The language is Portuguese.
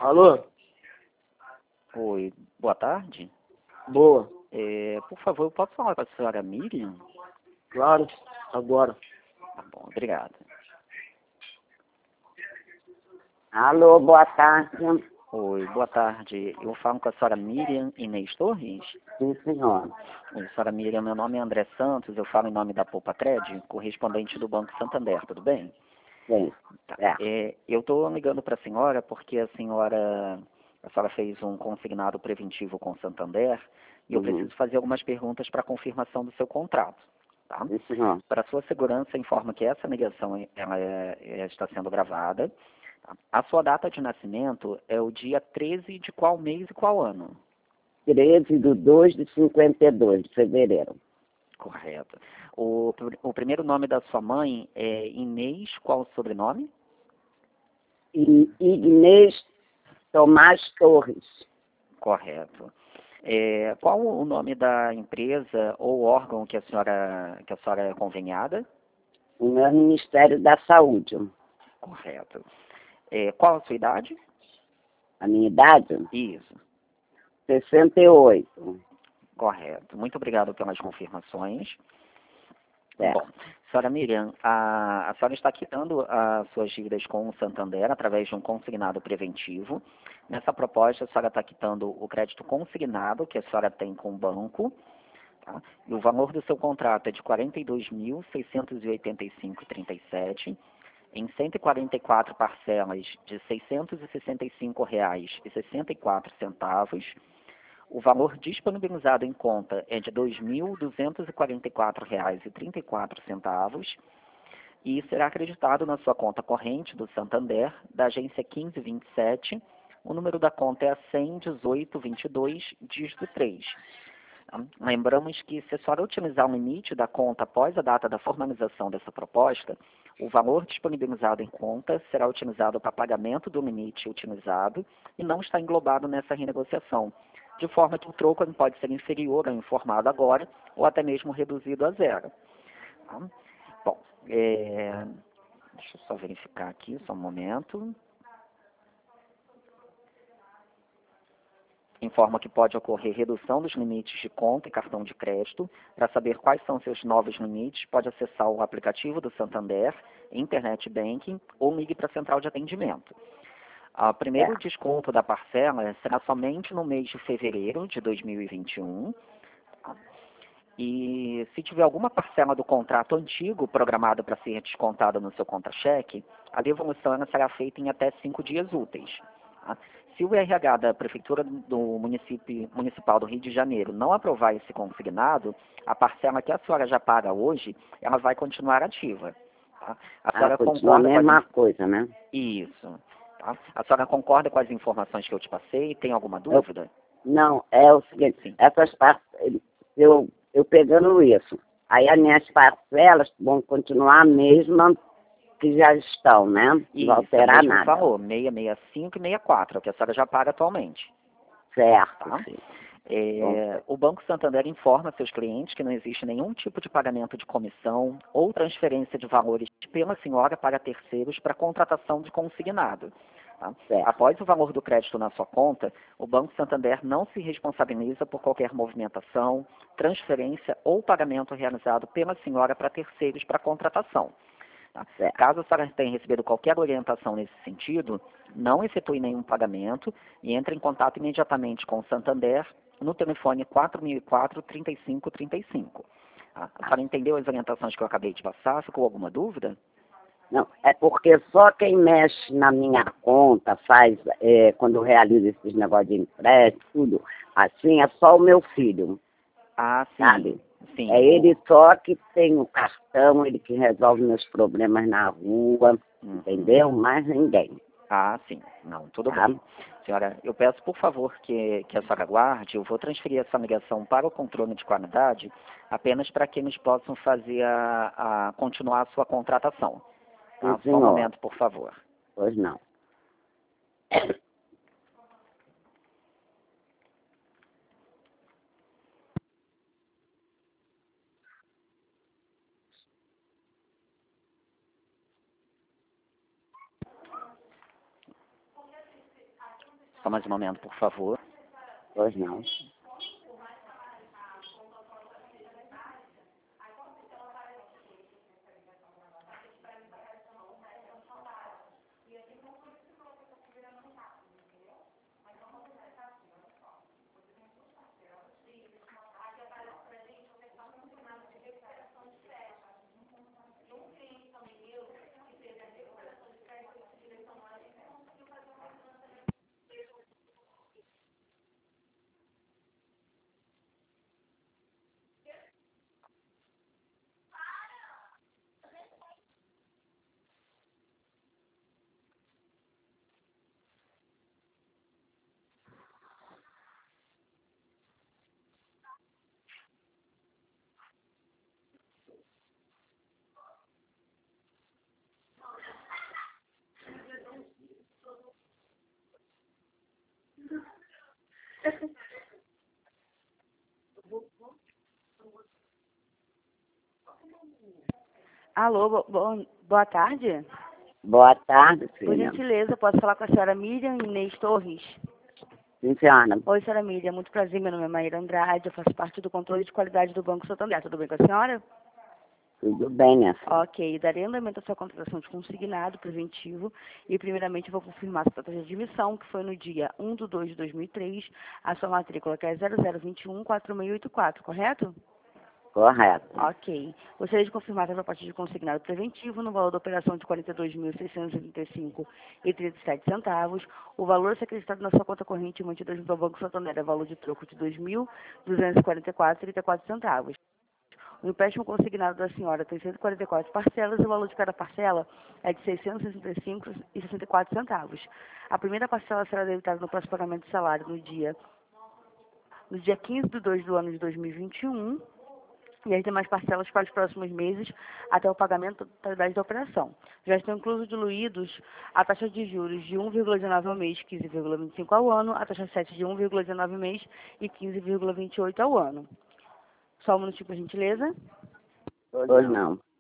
Alô? Oi, boa tarde. Boa. Por favor, eu posso falar com a senhora Miriam? Claro, agora. Tá bom, obrigado. Alô, boa tarde. Oi, boa tarde. Eu falo com a senhora Miriam Inês Torres. Sim, senhor. Oi, senhora Miriam, meu nome é André Santos, eu falo em nome da Poupa Cred, correspondente do Banco Santander, tudo bem? Sim. Tá. É. Eu estou ligando para a senhora porque a senhora fez um consignado preventivo com o Santander e eu preciso fazer algumas perguntas para confirmação do seu contrato. Tá? Sim, senhor. Para sua segurança, informo que essa ligação está sendo gravada. Tá? A sua data de nascimento é o dia 13 de qual mês e qual ano? 13/2/52, de fevereiro. Correto. O primeiro nome da sua mãe é Inês, qual o sobrenome? Inês Tomás Torres. Correto. Qual o nome da empresa ou órgão que a senhora é conveniada? O meu Ministério da Saúde. Correto. Qual a sua idade? A minha idade? Isso. 68. Correto. Muito obrigado pelas confirmações. Certo. Bom, senhora Miriam, a senhora está quitando as suas dívidas com o Santander através de um consignado preventivo. Nessa proposta, a senhora está quitando o crédito consignado que a senhora tem com o banco. Tá? E o valor do seu contrato é de R$ 42.685,37, em 144 parcelas de R$ 665,64. O valor disponibilizado em conta é de R$ 2.244,34 e será acreditado na sua conta corrente do Santander, da agência 1527. O número da conta é a 1001822, dígito 3. Lembramos que se a senhora utilizar o limite da conta após a data da formalização dessa proposta, o valor disponibilizado em conta será utilizado para pagamento do limite utilizado e não está englobado nessa renegociação, de forma que o troco pode ser inferior ao informado agora ou até mesmo reduzido a zero. Tá? Bom, deixa eu só verificar aqui, só um momento. Informa que pode ocorrer redução dos limites de conta e cartão de crédito. Para saber quais são seus novos limites, pode acessar o aplicativo do Santander, Internet Banking ou ligue para a central de atendimento. O primeiro desconto da parcela será somente no mês de fevereiro de 2021. E se tiver alguma parcela do contrato antigo programada para ser descontada no seu contra-cheque, a devolução será feita em até 5 dias úteis. Tá? Se o RH da Prefeitura do Municipal do Rio de Janeiro não aprovar esse consignado, a parcela que a senhora já paga hoje, ela vai continuar ativa. Tá? A senhora continua a concorda mesma coisa, né? Isso. Tá? A senhora concorda com as informações que eu te passei? Tem alguma dúvida? Não, é o seguinte, Sim. essas parcelas, eu pegando isso, aí as minhas parcelas vão continuar a mesma que já estão, né? Não vai alterar nada. Falou, 665 e 64, é o que a senhora já paga atualmente. Certo, Tá? sim. O Banco Santander informa seus clientes que não existe nenhum tipo de pagamento de comissão ou transferência de valores pela senhora para terceiros para contratação de consignado. Tá? Após o valor do crédito na sua conta, o Banco Santander não se responsabiliza por qualquer movimentação, transferência ou pagamento realizado pela senhora para terceiros para contratação. Tá? Caso a senhora tenha recebido qualquer orientação nesse sentido, não efetue nenhum pagamento e entre em contato imediatamente com o Santander no telefone 4004-3535. Tá? A senhora entendeu as orientações que eu acabei de passar? Ficou alguma dúvida? Não, é porque só quem mexe na minha conta, faz, quando eu realizo esses negócios de empréstimo, tudo, assim, é só o meu filho. Ah, sim. Sabe? Sim. É ele só que tem o cartão, ele que resolve meus problemas na rua, entendeu? Mais ninguém. Ah, sim. Não, tudo bem. Senhora, eu peço, por favor, que a senhora aguarde. Eu vou transferir essa ligação para o controle de qualidade, apenas para que eles possam fazer continuar a sua contratação. Tá? Só um momento, por favor. Pois não. Só mais um momento, por favor. Pois não. Alô, boa tarde. Boa tarde, Por filha. gentileza, posso falar com a senhora Miriam Inês Torres? Sim, senhora. Oi, senhora Miriam, muito prazer, meu nome é Maíra Andrade, eu faço parte do controle de qualidade do Banco Santander. Tudo bem com a senhora? Tudo bem, minha filha. Ok, darei andamento à sua contratação de consignado preventivo e primeiramente eu vou confirmar a sua taxa de admissão, que foi no dia 1/2/2003, a sua matrícula que é 0021-4684, correto? Correto. Ok. Gostaria de confirmar a proposta de consignado preventivo no valor da operação de R$ 42.635,37. O valor a ser acreditado na sua conta corrente mantida junto ao Banco Santander é valor de troco de R$ 2.244,34. O empréstimo consignado da senhora tem 144 parcelas e o valor de cada parcela é de R$ 665,64. A primeira parcela será debitada no próximo pagamento de salário no dia 15/2 do ano de 2021. E as demais parcelas para os próximos meses até o pagamento da totalidade da operação. Já estão diluídos a taxa de juros de 1,19 ao mês, 15,25 ao ano, a taxa 7 de 1,19 ao mês e 15,28 ao ano. Só um minutinho, por gentileza. Pois não.